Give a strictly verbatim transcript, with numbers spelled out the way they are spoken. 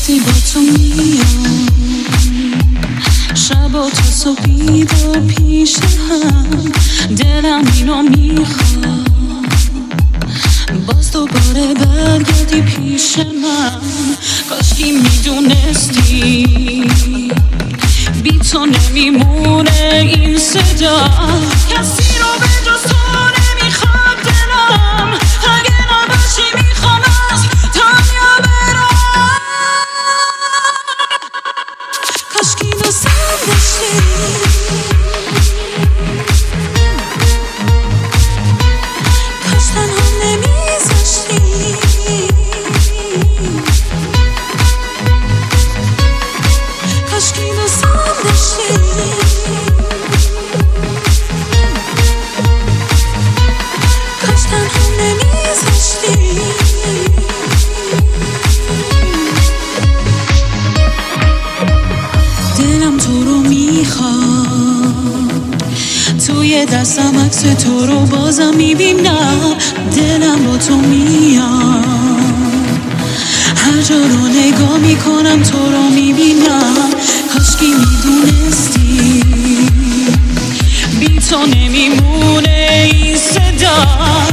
وقتی با تو میام شبا تا صبح بیدار پیش هم دلم اینو میخواد باز دوباره برگردی پیش من کاشکی میدونستی بی تو نمیمونه این صدا کسی رو به جز تو نمیخواد دلم اگه نباشی میخوام از دنیا برم کاشکی دوستم داشتی کاش تنها نمیذاشتی کاشکی دوستم داشتی کاش تنها نمیذاشتی دلم تو رو میخواد توی دستم عکس تو رو بازم میبینم دلم با تو میاد هر جا رو نگاه میکنم تو رو میبینم کاشکی میدونستی بی تو نمیمونه این صدا